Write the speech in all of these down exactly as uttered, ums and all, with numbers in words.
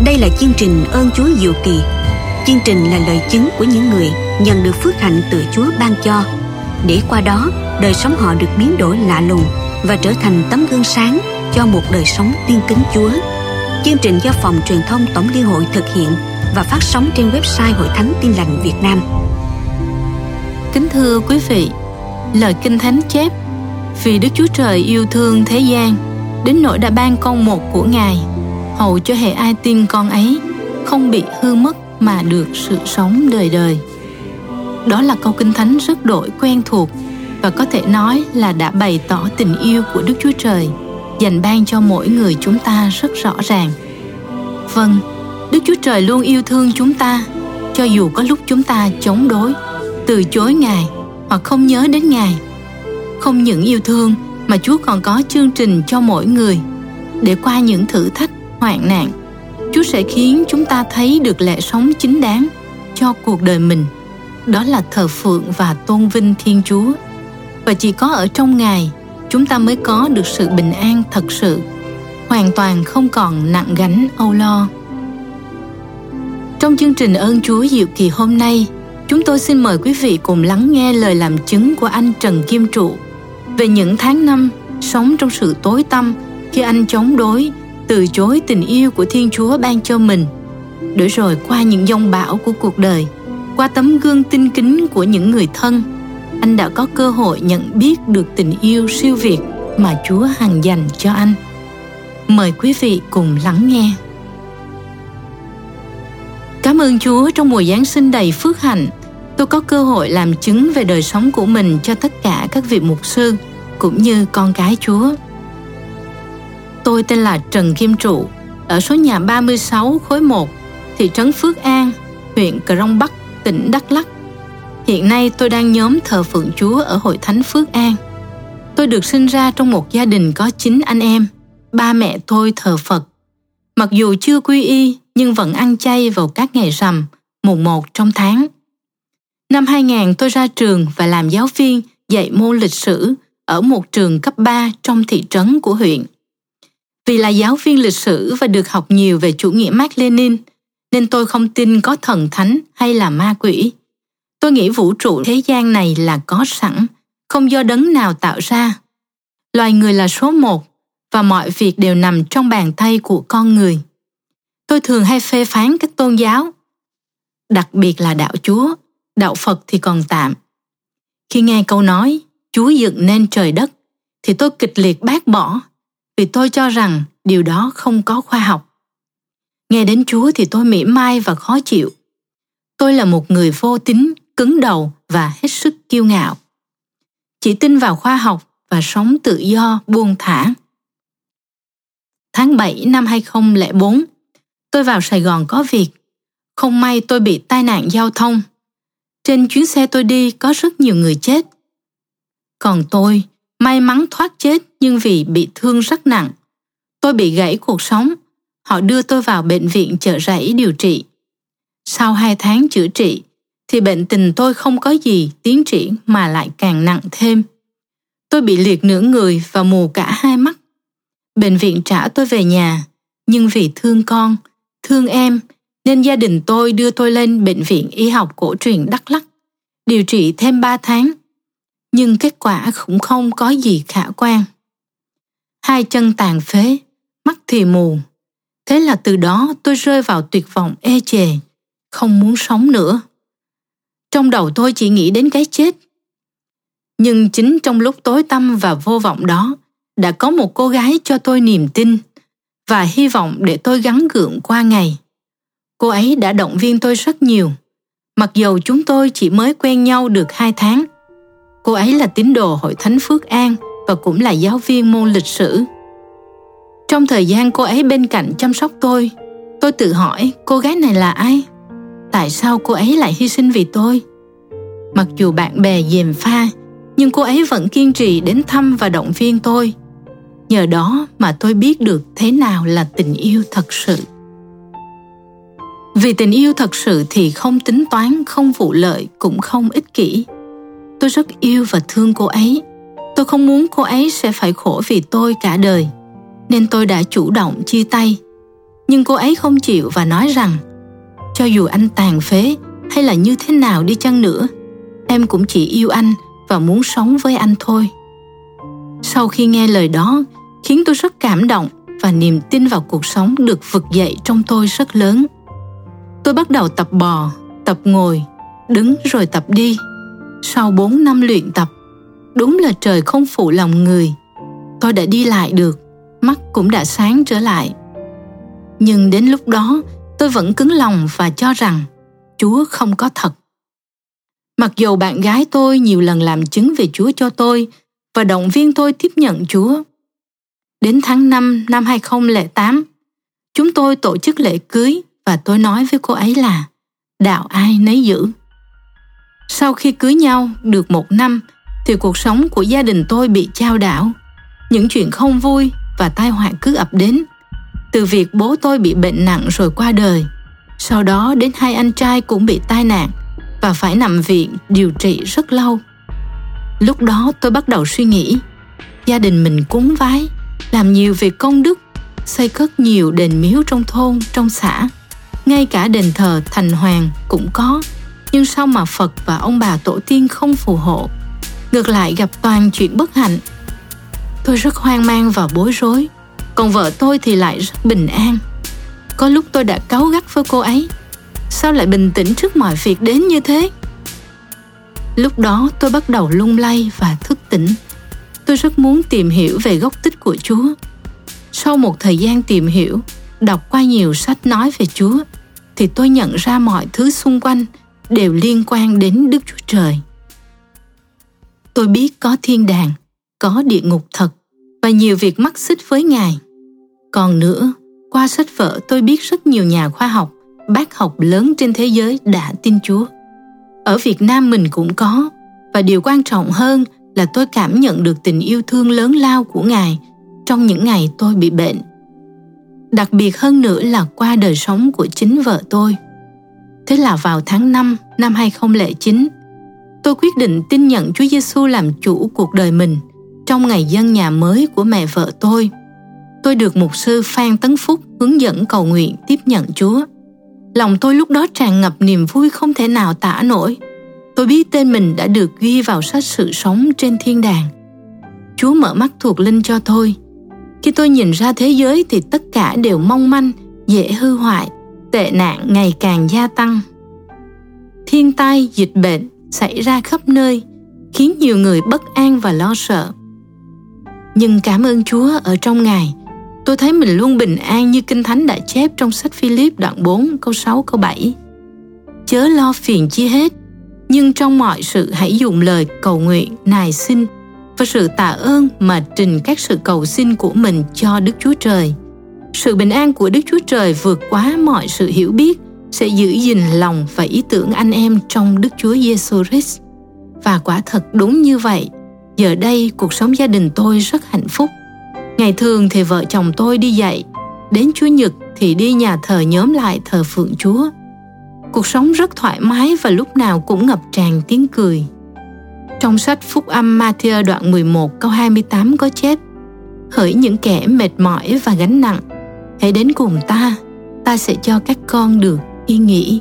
Đây là chương trình Ơn Chúa Diệu Kỳ. Chương trình là lời chứng của những người nhận được phước hạnh từ Chúa ban cho, để qua đó đời sống họ được biến đổi lạ lùng và trở thành tấm gương sáng cho một đời sống tin kính Chúa. Chương trình do Phòng Truyền thông Tổng Liên hội thực hiện và phát sóng trên website Hội Thánh Tin Lành Việt Nam. Kính thưa quý vị, lời Kinh Thánh chép: vì Đức Chúa Trời yêu thương thế gian, đến nỗi đã ban con một của Ngài, hầu cho hễ ai tin con ấy không bị hư mất mà được sự sống đời đời. Đó là câu Kinh Thánh rất đổi quen thuộc và có thể nói là đã bày tỏ tình yêu của Đức Chúa Trời dành ban cho mỗi người chúng ta rất rõ ràng. Vâng, Đức Chúa Trời luôn yêu thương chúng ta, cho dù có lúc chúng ta chống đối, từ chối Ngài hoặc không nhớ đến Ngài. Không những yêu thương mà Chúa còn có chương trình cho mỗi người, để qua những thử thách, hoạn nạn, Chúa sẽ khiến chúng ta thấy được lẽ sống chính đáng cho cuộc đời mình. Đó là thờ phượng và tôn vinh Thiên Chúa. Và chỉ có ở trong Ngài, chúng ta mới có được sự bình an thật sự, hoàn toàn không còn nặng gánh âu lo. Trong chương trình Ơn Chúa Diệu Kỳ hôm nay, chúng tôi xin mời quý vị cùng lắng nghe lời làm chứng của anh Trần Kim Trụ về những tháng năm sống trong sự tối tăm khi anh chống đối, từ chối tình yêu của Thiên Chúa ban cho mình. Để rồi qua những giông bão của cuộc đời, qua tấm gương tinh kính của những người thân, anh đã có cơ hội nhận biết được tình yêu siêu việt mà Chúa hằng dành cho anh. Mời quý vị cùng lắng nghe. Cảm ơn Chúa, trong mùa Giáng sinh đầy phước hạnh, tôi có cơ hội làm chứng về đời sống của mình cho tất cả các vị mục sư cũng như con cái Chúa. Tôi tên là Trần Kim Trụ, ở số nhà ba mươi sáu khối một, thị trấn Phước An, huyện Crong Bắc, tỉnh Đắk Lắk. Hiện nay tôi đang nhóm thờ phượng Chúa ở Hội Thánh Phước An. Tôi được sinh ra trong một gia đình có chín anh em. Ba mẹ tôi thờ Phật. Mặc dù chưa quy y nhưng vẫn ăn chay vào các ngày rằm, mùng một trong tháng. Năm hai nghìn tôi ra trường và làm giáo viên dạy môn lịch sử ở một trường cấp ba trong thị trấn của huyện. Vì là giáo viên lịch sử và được học nhiều về chủ nghĩa Mác Lênin, nên tôi không tin có thần thánh hay là ma quỷ. Tôi nghĩ vũ trụ thế gian này là có sẵn, không do đấng nào tạo ra. Loài người là số một và mọi việc đều nằm trong bàn tay của con người. Tôi thường hay phê phán các tôn giáo, đặc biệt là đạo Chúa, đạo Phật thì còn tạm. Khi nghe câu nói Chúa dựng nên trời đất thì tôi kịch liệt bác bỏ, vì tôi cho rằng điều đó không có khoa học. Nghe đến Chúa thì tôi mỉa mai và khó chịu. Tôi là một người vô tín, cứng đầu và hết sức kiêu ngạo. Chỉ tin vào khoa học và sống tự do, buông thả. Tháng bảy năm hai không không bốn, tôi vào Sài Gòn có việc. Không may tôi bị tai nạn giao thông. Trên chuyến xe tôi đi có rất nhiều người chết. Còn tôi, may mắn thoát chết nhưng vì bị thương rất nặng. Tôi bị gãy cuộc sống. Họ đưa tôi vào bệnh viện Chợ Rẫy điều trị. Sau hai tháng chữa trị, thì bệnh tình tôi không có gì tiến triển mà lại càng nặng thêm. Tôi bị liệt nửa người và mù cả hai mắt. Bệnh viện trả tôi về nhà, nhưng vì thương con, thương em, nên gia đình tôi đưa tôi lên Bệnh viện Y học Cổ truyền Đắk Lắk, điều trị thêm ba tháng. Nhưng kết quả cũng không có gì khả quan. Hai chân tàn phế, mắt thì mù. Thế là từ đó tôi rơi vào tuyệt vọng ê chề, không muốn sống nữa. Trong đầu tôi chỉ nghĩ đến cái chết. Nhưng chính trong lúc tối tăm và vô vọng đó, đã có một cô gái cho tôi niềm tin và hy vọng để tôi gắng gượng qua ngày. Cô ấy đã động viên tôi rất nhiều, mặc dầu chúng tôi chỉ mới quen nhau được hai tháng. Cô ấy là tín đồ Hội Thánh Phước An và cũng là giáo viên môn lịch sử. Trong thời gian cô ấy bên cạnh chăm sóc tôi, tôi tự hỏi cô gái này là ai? Tại sao cô ấy lại hy sinh vì tôi? Mặc dù bạn bè gièm pha, nhưng cô ấy vẫn kiên trì đến thăm và động viên tôi. Nhờ đó mà tôi biết được thế nào là tình yêu thật sự. Vì tình yêu thật sự thì không tính toán, không vụ lợi, cũng không ích kỷ. Tôi rất yêu và thương cô ấy. Tôi không muốn cô ấy sẽ phải khổ vì tôi cả đời, nên tôi đã chủ động chia tay. Nhưng cô ấy không chịu và nói rằng cho dù anh tàn phế hay là như thế nào đi chăng nữa, em cũng chỉ yêu anh và muốn sống với anh thôi. Sau khi nghe lời đó, khiến tôi rất cảm động và niềm tin vào cuộc sống được vực dậy trong tôi rất lớn. Tôi bắt đầu tập bò, tập ngồi, đứng rồi tập đi. Sau bốn năm luyện tập, đúng là trời không phụ lòng người. Tôi đã đi lại được, mắt cũng đã sáng trở lại. Nhưng đến lúc đó, tôi vẫn cứng lòng và cho rằng Chúa không có thật. Mặc dù bạn gái tôi nhiều lần làm chứng về Chúa cho tôi và động viên tôi tiếp nhận Chúa. Đến tháng năm năm hai không không tám, chúng tôi tổ chức lễ cưới và tôi nói với cô ấy là đạo ai nấy giữ. Sau khi cưới nhau được một năm thì cuộc sống của gia đình tôi bị chao đảo. Những chuyện không vui và tai họa cứ ập đến. Từ việc bố tôi bị bệnh nặng rồi qua đời, sau đó đến hai anh trai cũng bị tai nạn và phải nằm viện điều trị rất lâu. Lúc đó tôi bắt đầu suy nghĩ, gia đình mình cúng vái, làm nhiều việc công đức, xây cất nhiều đền miếu trong thôn, trong xã. Ngay cả đền thờ thành hoàng cũng có, nhưng sao mà Phật và ông bà tổ tiên không phù hộ, ngược lại gặp toàn chuyện bất hạnh. Tôi rất hoang mang và bối rối, còn vợ tôi thì lại rất bình an. Có lúc tôi đã cáu gắt với cô ấy, sao lại bình tĩnh trước mọi việc đến như thế? Lúc đó tôi bắt đầu lung lay và thức tỉnh. Tôi rất muốn tìm hiểu về gốc tích của Chúa. Sau một thời gian tìm hiểu, đọc qua nhiều sách nói về Chúa, thì tôi nhận ra mọi thứ xung quanh đều liên quan đến Đức Chúa Trời. Tôi biết có thiên đàng, có địa ngục thật và nhiều việc mắc xích với Ngài. Còn nữa, qua sách vở tôi biết rất nhiều nhà khoa học, bác học lớn trên thế giới đã tin Chúa. Ở Việt Nam mình cũng có, và điều quan trọng hơn là tôi cảm nhận được tình yêu thương lớn lao của Ngài trong những ngày tôi bị bệnh. Đặc biệt hơn nữa là qua đời sống của chính vợ tôi. Thế là vào tháng năm năm hai không không chín, tôi quyết định tin nhận Chúa Giêsu làm chủ cuộc đời mình trong ngày dâng nhà mới của mẹ vợ tôi. Tôi được mục sư Phan Tấn Phúc hướng dẫn cầu nguyện tiếp nhận Chúa. Lòng tôi lúc đó tràn ngập niềm vui không thể nào tả nổi. Tôi biết tên mình đã được ghi vào sách sự sống trên thiên đàng. Chúa mở mắt thuộc linh cho tôi. Khi tôi nhìn ra thế giới thì tất cả đều mong manh, dễ hư hoại, tệ nạn ngày càng gia tăng. Thiên tai, dịch bệnh xảy ra khắp nơi, khiến nhiều người bất an và lo sợ. Nhưng cảm ơn Chúa, ở trong Ngài, tôi thấy mình luôn bình an như Kinh Thánh đã chép trong sách Philip đoạn bốn câu sáu câu bảy. Chớ lo phiền chi hết, nhưng trong mọi sự hãy dùng lời cầu nguyện, nài xin và sự tạ ơn mà trình các sự cầu xin của mình cho Đức Chúa Trời. Sự bình an của Đức Chúa Trời vượt quá mọi sự hiểu biết sẽ giữ gìn lòng và ý tưởng anh em trong Đức Chúa Giêsu Christ. Và quả thật đúng như vậy. Giờ đây cuộc sống gia đình tôi rất hạnh phúc. Ngày thường thì vợ chồng tôi đi dạy, đến Chủ nhật thì đi nhà thờ nhóm lại thờ phượng Chúa. Cuộc sống rất thoải mái và lúc nào cũng ngập tràn tiếng cười. Trong sách Phúc âm Ma-thi-ơ đoạn mười một câu hai mươi tám có chép: hỡi những kẻ mệt mỏi và gánh nặng, hãy đến cùng ta, ta sẽ cho các con được yên nghỉ.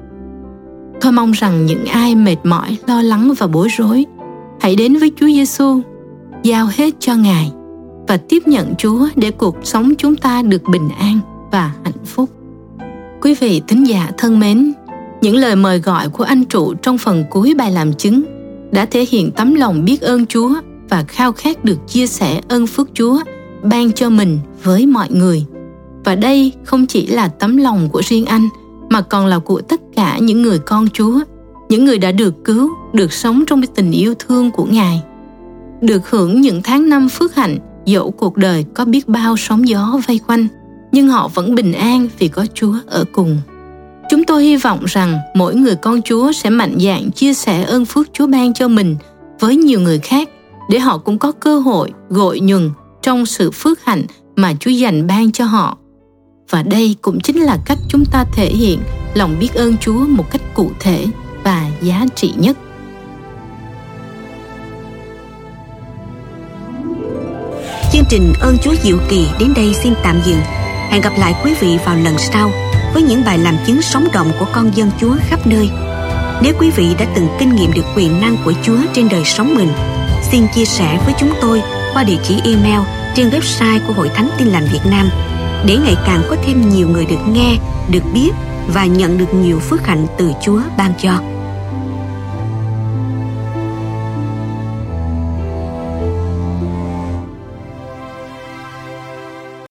Tôi mong rằng những ai mệt mỏi, lo lắng và bối rối, hãy đến với Chúa Giêsu, giao hết cho Ngài và tiếp nhận Chúa để cuộc sống chúng ta được bình an và hạnh phúc. Quý vị thính giả thân mến, những lời mời gọi của anh trụ trong phần cuối bài làm chứng đã thể hiện tấm lòng biết ơn Chúa và khao khát được chia sẻ ơn phước Chúa ban cho mình với mọi người. Và đây không chỉ là tấm lòng của riêng anh, mà còn là của tất cả những người con Chúa, những người đã được cứu, được sống trong tình yêu thương của Ngài, được hưởng những tháng năm phước hạnh dẫu cuộc đời có biết bao sóng gió vây quanh, nhưng họ vẫn bình an vì có Chúa ở cùng. Chúng tôi hy vọng rằng mỗi người con Chúa sẽ mạnh dạn chia sẻ ơn phước Chúa ban cho mình với nhiều người khác, để họ cũng có cơ hội gội nhuần trong sự phước hạnh mà Chúa dành ban cho họ. Và đây cũng chính là cách chúng ta thể hiện lòng biết ơn Chúa một cách cụ thể và giá trị nhất. Chương trình Ơn Chúa Diệu Kỳ đến đây xin tạm dừng. Hẹn gặp lại quý vị vào lần sau với những bài làm chứng sống động của con dân Chúa khắp nơi. Nếu quý vị đã từng kinh nghiệm được quyền năng của Chúa trên đời sống mình, xin chia sẻ với chúng tôi qua địa chỉ email trên website của Hội Thánh Tin Lành Việt Nam, để ngày càng có thêm nhiều người được nghe, được biết và nhận được nhiều phước hạnh từ Chúa ban cho.